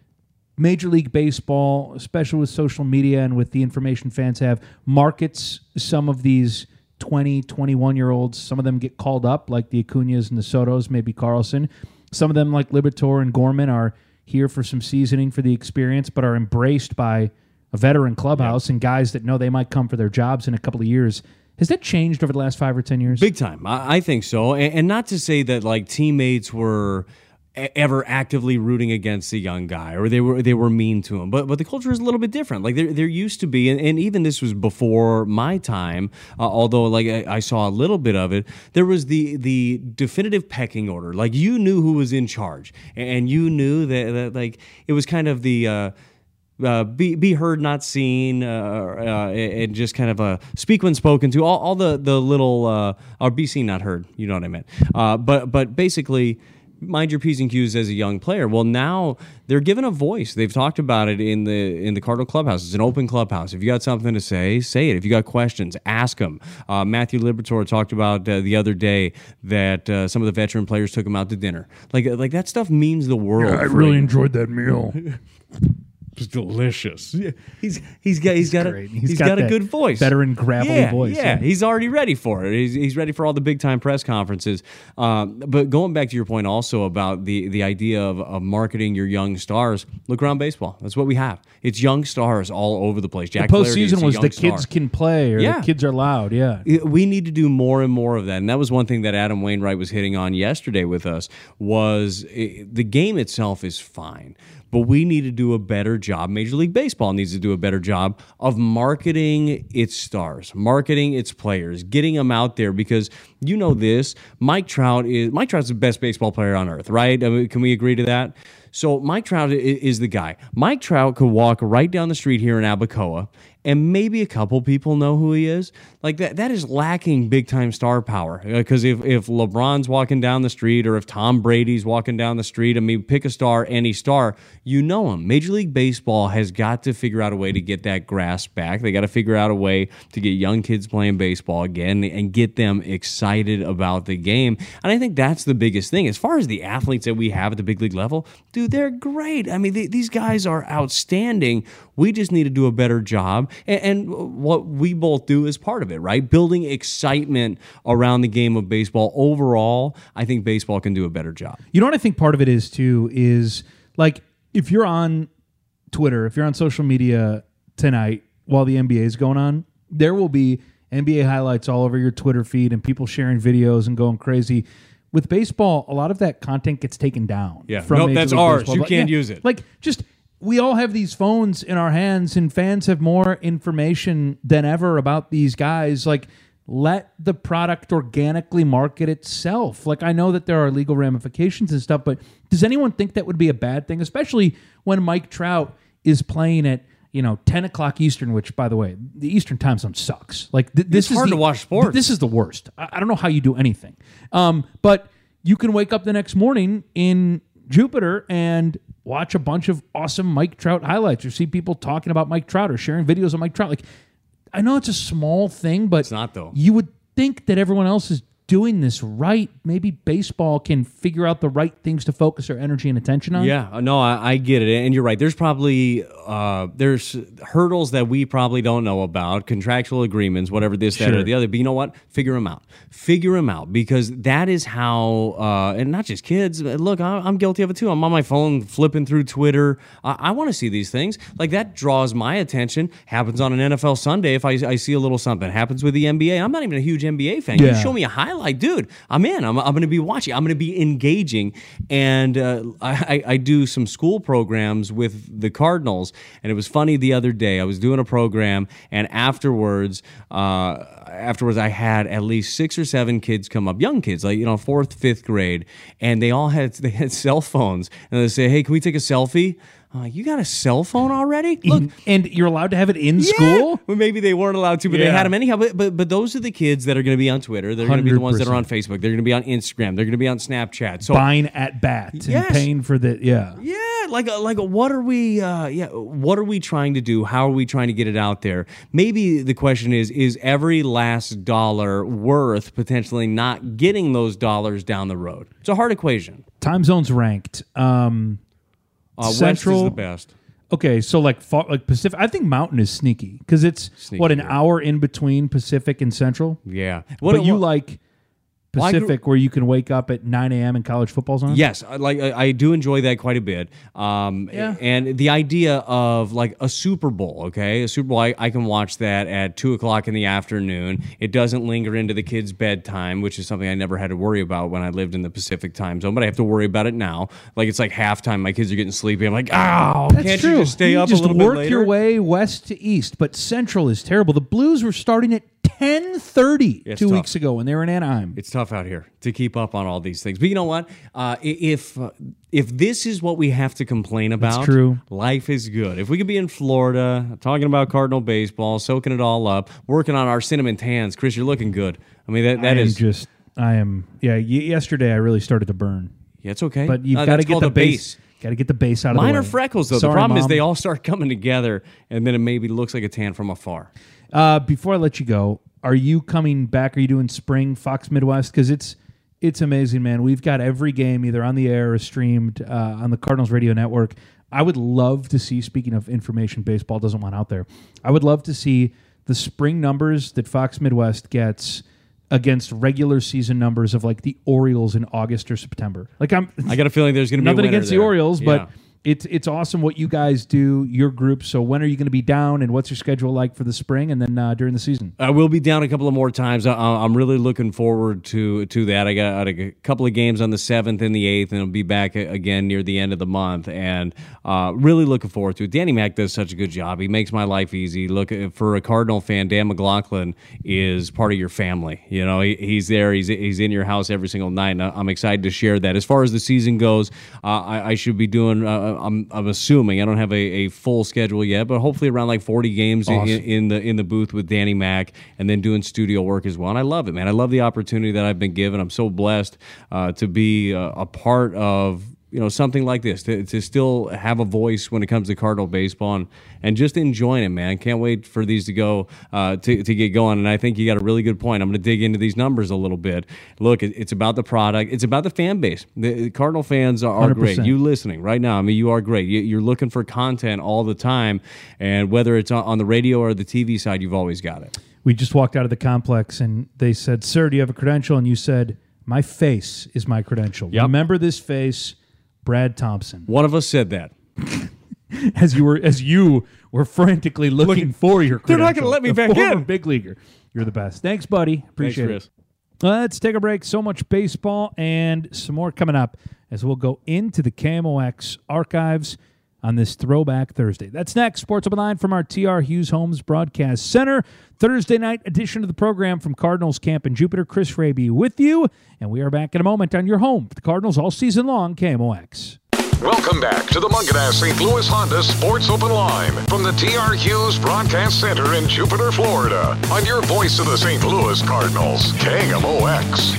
Speaker 4: Major League Baseball, especially with social media and with the information fans have, markets some of these twenty, twenty-one-year-olds? Some of them get called up, like the Acuñas and the Sotos, maybe Carlson. Some of them, like Liberatore and Gorman, are here for some seasoning for the experience, but are embraced by a veteran clubhouse and guys that know they might come for their jobs in a couple of years. Has that changed over the last five or ten years?
Speaker 8: Big time. I, I think so. And, and not to say that like teammates were ever actively rooting against the young guy or they were they were mean to him, but but the culture is a little bit different. Like there there used to be, and, and even this was before my time, uh, although like I, I saw a little bit of it, there was the the definitive pecking order. Like you knew who was in charge, and you knew that, that like it was kind of the uh Uh, be be heard, not seen, uh, uh, and just kind of uh, speak when spoken to. All, all the the little uh, or be seen, not heard. You know what I meant. Uh, but but basically, mind your P's and Q's as a young player. Well, now they're given a voice. They've talked about it in the in the Cardinal clubhouse. It's an open clubhouse. If you got something to say, say it. If you got questions, ask them. Uh, Matthew Liberatore talked about uh, the other day that uh, some of the veteran players took him out to dinner. Like like that stuff means the world.
Speaker 4: Yeah, I
Speaker 8: for
Speaker 4: really
Speaker 8: him.
Speaker 4: enjoyed that meal.
Speaker 8: It's delicious. Yeah. He's he's got he's got
Speaker 4: great.
Speaker 8: a
Speaker 4: He's
Speaker 8: he's
Speaker 4: got
Speaker 8: got, a
Speaker 4: that
Speaker 8: good voice,
Speaker 4: veteran gravelly
Speaker 8: yeah,
Speaker 4: voice,
Speaker 8: Yeah,
Speaker 4: yeah.
Speaker 8: he's already ready for it. He's he's ready for all the big time press conferences. Um, but going back to your point also about the the idea of, of marketing your young stars, look around baseball. That's what we have. It's young stars all over the place. Jack
Speaker 4: The
Speaker 8: Flaherty is
Speaker 4: postseason
Speaker 8: a
Speaker 4: was
Speaker 8: young
Speaker 4: the
Speaker 8: star.
Speaker 4: kids can play or
Speaker 8: Yeah.
Speaker 4: the kids are loud. Yeah.
Speaker 8: We need to do more and more of that, and that was one thing that Adam Wainwright was hitting on yesterday with us. Was eh, the game itself is fine, but we need to do a better job. Major League Baseball needs to do a better job of marketing its stars, marketing its players, getting them out there, because you know this, Mike Trout is Mike Trout's the best baseball player on earth, right? I mean, can we agree to that? So Mike Trout is the guy. Mike Trout could walk right down the street here in Abacoa, and maybe a couple people know who he is. Like that, that is lacking big-time star power. Because if, if LeBron's walking down the street, or if Tom Brady's walking down the street, I mean, pick a star, any star, you know him. Major League Baseball has got to figure out a way to get that grasp back. They got to figure out a way to get young kids playing baseball again and get them excited about the game. And I think that's the biggest thing. As far as the athletes that we have at the big league level, dude, they're great. I mean, they, these guys are outstanding. We just need to do a better job. And, and what we both do is part of it, right? Building excitement around the game of baseball. Overall, I think baseball can do a better job.
Speaker 4: You know what I think part of it is, too, is like if you're on Twitter, if you're on social media tonight while the N B A is going on, there will be N B A highlights all over your Twitter feed and people sharing videos and going crazy. With baseball, a lot of that content gets taken down.
Speaker 8: Yeah,
Speaker 4: from
Speaker 8: nope,
Speaker 4: Major
Speaker 8: that's
Speaker 4: League
Speaker 8: ours.
Speaker 4: Baseball.
Speaker 8: You
Speaker 4: But,
Speaker 8: can't
Speaker 4: yeah,
Speaker 8: use it.
Speaker 4: Like, just... we all have these phones in our hands, and fans have more information than ever about these guys. Like, let the product organically market itself. Like, I know that there are legal ramifications and stuff, but does anyone think that would be a bad thing? Especially when Mike Trout is playing at, you know, ten o'clock Eastern, which, by the way, the Eastern time zone sucks. Like, th- this
Speaker 8: It's
Speaker 4: is
Speaker 8: hard
Speaker 4: the-
Speaker 8: to watch sports.
Speaker 4: th- This is the worst. I, I don't know how you do anything. Um, but you can wake up the next morning in Jupiter and watch a bunch of awesome Mike Trout highlights, or see people talking about Mike Trout or sharing videos of Mike Trout. Like, I know it's a small thing, but
Speaker 8: It's not, though.
Speaker 4: You would think that everyone else is doing this right. Maybe baseball can figure out the right things to focus our energy and attention on.
Speaker 8: Yeah, no, I, I get it, and you're right. There's probably uh, there's hurdles that we probably don't know about, contractual agreements, whatever this, that,
Speaker 4: Sure.
Speaker 8: or the other. But you know what? Figure them out. Figure them out, because that is how, uh, and not just kids. Look, I, I'm guilty of it too. I'm on my phone flipping through Twitter. I, I want to see these things. Like, that draws my attention. Happens on an N F L Sunday if I, I see a little something. Happens with the N B A. I'm not even a huge N B A fan.
Speaker 4: Yeah.
Speaker 8: You show me a highlight, dude, I'm in. I'm, I'm going to be watching. I'm going to be engaging. And uh, I, I do some school programs with the Cardinals. And it was funny the other day. I was doing a program, and afterwards, uh, afterwards, I had at least six or seven kids come up, young kids, like, you know, fourth, fifth grade, and they all had they had cell phones. And they say, "Hey, can we take a selfie?" Uh, you got a cell phone already? Look,
Speaker 4: And, and you're allowed to have it in
Speaker 8: yeah.
Speaker 4: school?
Speaker 8: Well, maybe they weren't allowed to, but they
Speaker 4: Yeah.
Speaker 8: had them anyhow. But, but but those are the kids that are going to be on Twitter. They're going to be the ones that are on Facebook. They're going to be on Instagram. They're going to be on Snapchat. So
Speaker 4: Buying at bat and
Speaker 8: Yes.
Speaker 4: paying for the, yeah.
Speaker 8: yeah, like like what are we? Uh, yeah, what are we trying to do? How are we trying to get it out there? Maybe the question is: is every last dollar worth potentially not getting those dollars down the road? It's a hard equation.
Speaker 4: Time zones ranked. Um,
Speaker 8: Uh, West
Speaker 4: Central
Speaker 8: is the best.
Speaker 4: Okay, so like far, like Pacific, I think Mountain is sneaky because it's
Speaker 8: Sneaky,
Speaker 4: what an
Speaker 8: yeah.
Speaker 4: hour in between Pacific and Central.
Speaker 8: Yeah,
Speaker 4: but you
Speaker 8: what-
Speaker 4: like
Speaker 8: Well, I grew-
Speaker 4: Pacific, where you can wake up at nine a.m. and college football's on.
Speaker 8: Yes, I, like I, I do enjoy that quite a bit. Um,
Speaker 4: Yeah.
Speaker 8: And the idea of like a Super Bowl, okay, a Super Bowl, I, I can watch that at two o'clock in the afternoon. It doesn't linger into the kids' bedtime, which is something I never had to worry about when I lived in the Pacific time zone. But I have to worry about it now. Like, it's like halftime, my kids are getting sleepy. I'm like, oh,
Speaker 4: That's
Speaker 8: can't
Speaker 4: true.
Speaker 8: you just stay up
Speaker 4: just
Speaker 8: a little
Speaker 4: work
Speaker 8: bit later?
Speaker 4: your way west to east, but Central is terrible. The Blues were starting at ten thirty
Speaker 8: It's
Speaker 4: two
Speaker 8: tough.
Speaker 4: weeks ago when they were in Anaheim.
Speaker 8: It's tough out here to keep up on all these things. But you know what? Uh, i- if uh, if this is what we have to complain about,
Speaker 4: true.
Speaker 8: life is good. If we could be in Florida, talking about Cardinal baseball, soaking it all up, working on our cinnamon tans, Chris, you're looking good. I mean, that, that
Speaker 4: I am
Speaker 8: is
Speaker 4: just, I am, yeah. Y- yesterday I really started to burn,
Speaker 8: yeah, it's okay.
Speaker 4: but you've
Speaker 8: Uh,
Speaker 4: got to
Speaker 8: that's
Speaker 4: get
Speaker 8: called
Speaker 4: the
Speaker 8: a
Speaker 4: base. Got to get the base out of the way.
Speaker 8: Mine are freckles, though.
Speaker 4: Sorry,
Speaker 8: the problem is
Speaker 4: Mom.
Speaker 8: they all start coming together, and then it maybe looks like a tan from afar.
Speaker 4: Uh, before I let you go, are you coming back? Are you doing spring Fox Midwest? Because it's it's amazing, man. We've got every game either on the air or streamed uh, on the Cardinals Radio Network. I would love to see, speaking of information baseball doesn't want out there, I would love to see the spring numbers that Fox Midwest gets against regular season numbers of like the Orioles in August or September. Like I'm
Speaker 8: I got a feeling there's going to be a
Speaker 4: nothing
Speaker 8: winner
Speaker 4: against the
Speaker 8: there.
Speaker 4: Orioles,
Speaker 8: Yeah.
Speaker 4: but it's it's awesome what you guys do, your group. So when are you going to be down, and what's your schedule like for the spring and then uh, during the season?
Speaker 8: I will be down a couple of more times. I, I'm really looking forward to to that. I got a couple of games on the seventh and the eighth, and I'll be back again near the end of the month. And uh, really looking forward to it. Danny Mac does such a good job. He makes my life easy. Look, for a Cardinal fan, Dan McLaughlin is part of your family. You know, he, he's there. He's he's in your house every single night, and I'm excited to share that. As far as the season goes, uh, I, I should be doing. Uh, I'm I'm assuming I don't have a, a full schedule yet, but hopefully around like forty games awesome. in, in the in the booth with Danny Mac, and then doing studio work as well. And I love it, man. I love the opportunity that I've been given. I'm so blessed uh, to be a, a part of, you know, something like this, to, to still have a voice when it comes to Cardinal baseball, and, and just enjoying it, man. Can't wait for these to go, uh, to, to get going. And I think you got a really good point. I'm going to dig into these numbers a little bit. Look, it, it's about the product. It's about the fan base. The, the Cardinal fans are, are great. You listening right now, I mean, you are great. You, you're looking for content all the time, and whether it's on, on the radio or the T V side, you've always got it.
Speaker 4: We just walked out of the complex, and they said, "Sir, do you have a credential?" And you said, "My face is my credential." Yep. Remember this face, Brad Thompson.
Speaker 8: One of us said that.
Speaker 4: as you were as you were frantically looking, looking for your credential.
Speaker 8: They're not going to let me
Speaker 4: the
Speaker 8: back in.
Speaker 4: Big leaguer. You're the best. Thanks, buddy. Appreciate
Speaker 8: Thanks,
Speaker 4: it. Let's take a break. So much baseball and some more coming up as we'll go into the K M O X archives on this Throwback Thursday. That's next. Sports Open Line from our T R Hughes Homes Broadcast Center. Thursday night edition of the program from Cardinals Camp in Jupiter. Chris Raby with you, and we are back in a moment on your home for the Cardinals all season long, K M O X.
Speaker 3: Welcome back to the Mungenast Saint Louis Honda Sports Open Line from the T R Hughes Broadcast Center in Jupiter, Florida, on your voice of the Saint Louis Cardinals, K M O X.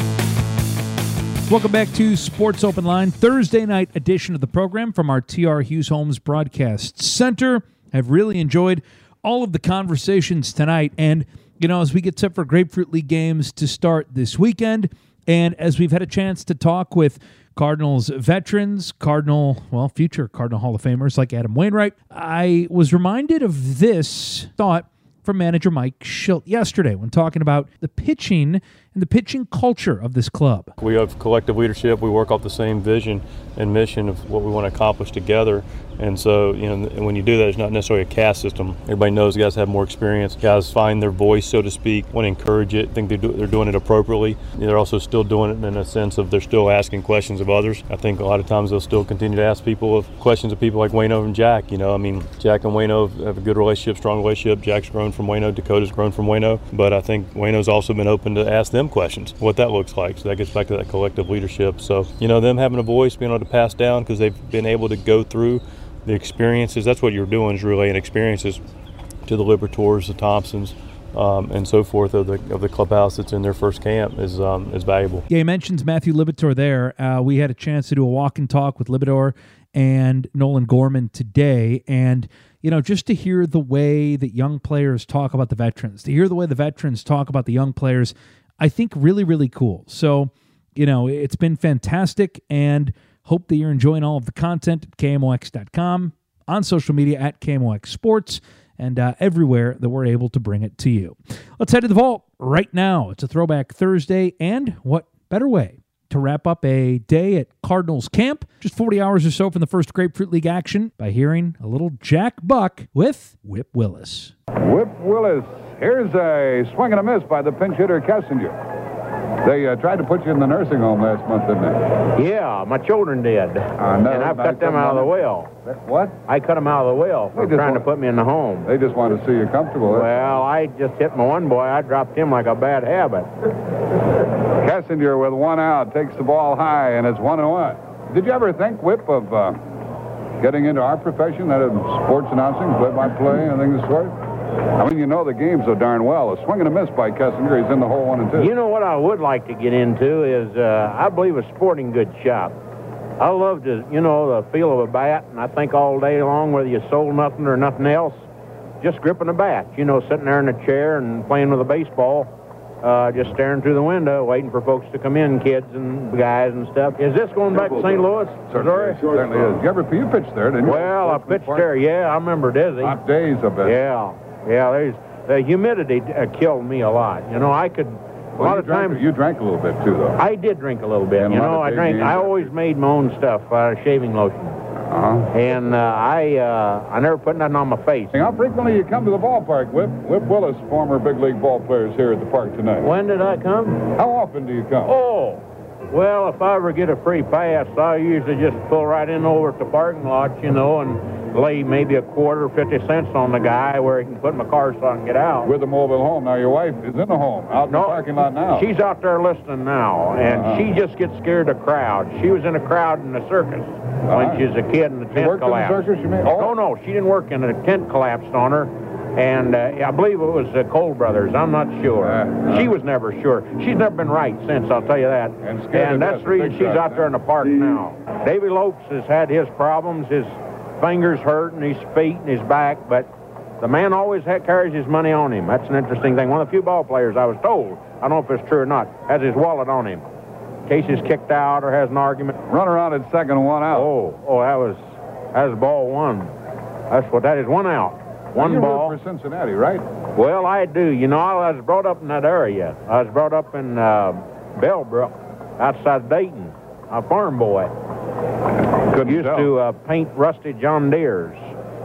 Speaker 4: Welcome back to Sports Open Line, Thursday night edition of the program from our T R Hughes Homes Broadcast Center. I've really enjoyed all of the conversations tonight, and, you know, as we get set for Grapefruit League games to start this weekend, and as we've had a chance to talk with Cardinals veterans, Cardinal, well, future Cardinal Hall of Famers like Adam Wainwright, I was reminded of this thought from manager Mike Shildt yesterday when talking about the pitching and the pitching culture of this club.
Speaker 9: We have collective leadership. We work off the same vision and mission of what we want to accomplish together. And so, you know, when you do that, it's not necessarily a caste system. Everybody knows guys have more experience. Guys find their voice, so to speak, want to encourage it, think they're, do, they're doing it appropriately. They're also still doing it in a sense of they're still asking questions of others. I think a lot of times they'll still continue to ask people of questions of people like Waino and Jack. You know, I mean, Jack and Waino have a good relationship, strong relationship. Jack's grown from Waino, Dakota's grown from Waino. But I think Waino's also been open to ask them questions, what that looks like. So that gets back to that collective leadership. So, you know, them having a voice, being able to pass down because they've been able to go through the experiences. That's what you're doing, is relaying experiences to the Liberators, the Thompsons, um, and so forth of the of the clubhouse that's in their first camp is um, is valuable.
Speaker 4: Yeah, he mentions Matthew Liberatore there. Uh, we had a chance to do a walk and talk with Liberatore and Nolan Gorman today, and you know, just to hear the way that young players talk about the veterans, to hear the way the veterans talk about the young players, I think really, really cool. So, you know, it's been fantastic, and hope that you're enjoying all of the content at K M O X dot com, on social media at K M O X Sports, and uh, everywhere that we're able to bring it to you. Let's head to the vault right now. It's a Throwback Thursday, and what better way to wrap up a day at Cardinals camp, just forty hours or so from the first Grapefruit League action, by hearing a little Jack Buck with Whip Willis.
Speaker 10: Whip Willis. Here's a swing and a miss by the pinch hitter Kessinger. They uh, tried to put you in the nursing home last month, didn't they?
Speaker 11: Yeah, my children did.
Speaker 10: I know.
Speaker 11: And I've cut them out of the well.
Speaker 10: What?
Speaker 11: I cut them out of the well for trying
Speaker 10: want,
Speaker 11: to put me in the home.
Speaker 10: They just wanted to see you comfortable.
Speaker 11: Well, I just hit my one boy. I dropped him like a bad habit.
Speaker 10: Kessinger with one out takes the ball high, and it's one and one. Did you ever think, Whip, of uh, getting into our profession, that is sports announcing, play-by-play, and things of the sort? I mean, you know the game so darn well. A swing and a miss by Kessinger. He's in the hole one and two.
Speaker 11: You know what I would like to get into is, uh, I believe, a sporting goods shop. I love to, you know, the feel of a bat, and I think all day long, whether you sold nothing or nothing else, just gripping a bat. You know, sitting there in a chair and playing with a baseball, uh, just staring through the window, waiting for folks to come in, kids and guys and stuff. Is this going back to Saint Louis, Missouri?
Speaker 10: Certainly is. You ever you pitched there, didn't you?
Speaker 11: Well, I pitched there, yeah. I remember Dizzy.
Speaker 10: Hot days, I bet.
Speaker 11: Yeah. Yeah, there's the humidity uh, killed me a lot. You know, I could a
Speaker 10: well,
Speaker 11: lot of
Speaker 10: drank,
Speaker 11: times
Speaker 10: you drank a little bit too, though.
Speaker 11: I did drink a little bit.
Speaker 10: And
Speaker 11: you know, I drank. I always made my own stuff, uh, shaving lotion.
Speaker 10: Uh-huh.
Speaker 11: And uh, I uh, I never put nothing on my face.
Speaker 10: How frequently you come to the ballpark, Whip? Whip Willis, former big league ball players here at the park tonight.
Speaker 11: When did I come?
Speaker 10: How often do you come?
Speaker 11: Oh, well, if I ever get a free pass, I usually just pull right in over at the parking lot, you know, and lay maybe a quarter, fifty cents on the guy where he can put my car so I can get out.
Speaker 10: With the mobile home. Now, your wife is in the home, out in
Speaker 11: no,
Speaker 10: the parking lot now.
Speaker 11: She's out there listening now, and
Speaker 10: uh-huh.
Speaker 11: she just gets scared of crowds. She was in a crowd in the circus uh-huh. when she was a kid, and the
Speaker 10: she
Speaker 11: tent
Speaker 10: worked
Speaker 11: collapsed.
Speaker 10: In the circus, you mean? Oh.
Speaker 11: No, no, she didn't work in it. The tent collapsed on her. And uh, I believe it was the Cole brothers. I'm not sure. Uh, uh, she was never sure. She's never been right since, I'll tell you that.
Speaker 10: And,
Speaker 11: and that's the reason she's out there in the park now. Davy Lopes has had his problems. His fingers hurt and his feet and his back, but the man always ha- carries his money on him. That's an interesting thing. One of the few ball players, I was told, I don't know if it's true or not, has his wallet on him. In case he's kicked out or has an argument.
Speaker 10: Run around at second, one out.
Speaker 11: Oh, oh, that was, that was ball one. That's what that is, one out. One
Speaker 10: you
Speaker 11: ball.
Speaker 10: root for Cincinnati, right?
Speaker 11: Well, I do. You know, I was brought up in that area. I was brought up in uh, Bellbrook, outside Dayton. A farm boy.
Speaker 10: Couldn't
Speaker 11: Used
Speaker 10: tell.
Speaker 11: to uh, paint rusty John Deeres.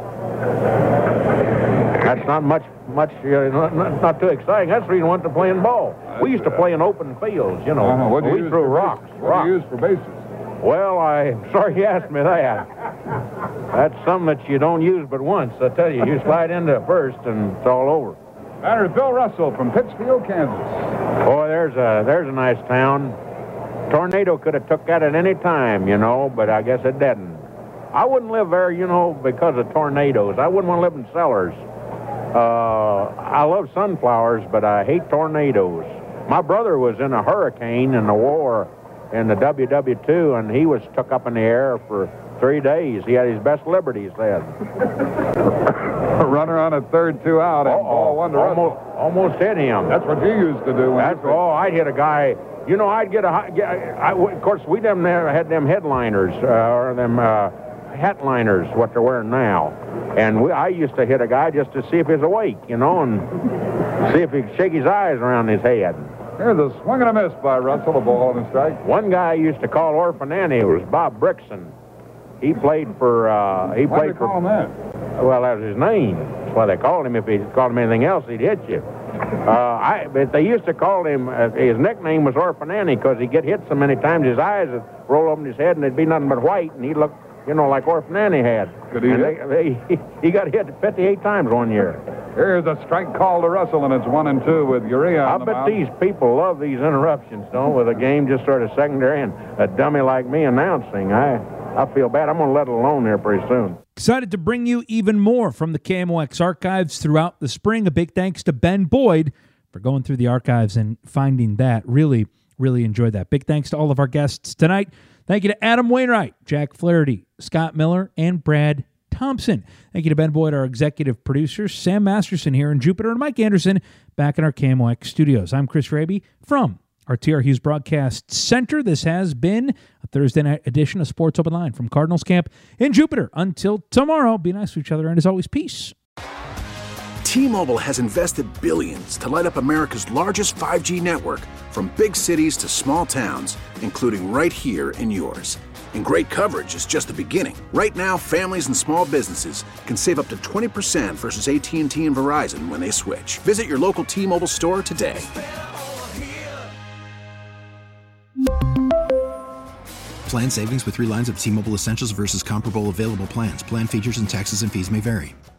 Speaker 11: That's not much, much, uh, not, not, not too exciting. That's the reason I went to playing ball.
Speaker 10: That's,
Speaker 11: we used to play in open fields, you know.
Speaker 10: Uh-huh. What do you
Speaker 11: we
Speaker 10: use
Speaker 11: threw
Speaker 10: for
Speaker 11: rocks.
Speaker 10: Bases? What
Speaker 11: rocks.
Speaker 10: do you use for bases?
Speaker 11: Well, I'm sorry you asked me that. That's something that you don't use but once. I tell you, you slide into it first and it's all over.
Speaker 10: Batter Bill Russell from Pittsfield, Kansas.
Speaker 11: Boy, there's a there's a nice town. Tornado could have took that at any time, you know, but I guess it didn't. I wouldn't live there, you know, because of tornadoes. I wouldn't want to live in cellars. Uh, I love sunflowers, but I hate tornadoes. My brother was in a hurricane in the war in the W W two, and he was took up in the air for three days. He had his best liberties then.
Speaker 10: Runner on a third, two out, and
Speaker 11: Uh-oh.
Speaker 10: ball one to
Speaker 11: almost,
Speaker 10: Russell.
Speaker 11: almost hit him.
Speaker 10: That's what you used to do. When
Speaker 11: That's
Speaker 10: you
Speaker 11: oh, I'd hit a guy. You know, I'd get a. I, I, of course, we them there had them headliners uh, or them uh, hatliners, what they're wearing now, and we, I used to hit a guy just to see if he's awake, you know, and see if he could shake his eyes around his head.
Speaker 10: Here's a swing and a miss by Russell, a ball and a strike.
Speaker 11: One guy I used to call Orphan Annie was Bob Brixton. He played for. Uh, he
Speaker 10: Why
Speaker 11: played
Speaker 10: did they
Speaker 11: for.
Speaker 10: call him that?
Speaker 11: Well, that was his name. That's why they called him. If he called him anything else, he'd hit you. Uh, I, but they used to call him, uh, his nickname was Orphan Annie because he'd get hit so many times his eyes would roll up in his head and it'd be nothing but white and he'd look, you know, like Orphan Annie had.
Speaker 10: Could he
Speaker 11: and
Speaker 10: hit?
Speaker 11: they, they, he got hit fifty-eight times one year.
Speaker 10: Here's a strike call to Russell, and it's one and two with Urea
Speaker 11: I
Speaker 10: on the
Speaker 11: bet
Speaker 10: mound.
Speaker 11: these people love these interruptions, don't with a game just sort of secondary and a dummy like me announcing. I, I feel bad. I'm going to let it alone here pretty soon.
Speaker 4: Excited to bring you even more from the K M O X archives throughout the spring. A big thanks to Ben Boyd for going through the archives and finding that. Really, really enjoyed that. Big thanks to all of our guests tonight. Thank you to Adam Wainwright, Jack Flaherty, Scott Miller, and Brad Thompson. Thank you to Ben Boyd, our executive producer, Sam Masterson here in Jupiter, and Mike Anderson back in our K M O X studios. I'm Chris Raby from our T R Hughes Broadcast Center. This has been a Thursday night edition of Sports Open Line from Cardinals Camp in Jupiter. Until tomorrow, be nice to each other, and as always, peace.
Speaker 12: T-Mobile has invested billions to light up America's largest five G network, from big cities to small towns, including right here in yours. And great coverage is just the beginning. Right now, families and small businesses can save up to twenty percent versus A T and T and Verizon when they switch. Visit your local T-Mobile store today.
Speaker 13: Plan savings with three lines of T-Mobile Essentials versus comparable available plans. Plan features and taxes and fees may vary.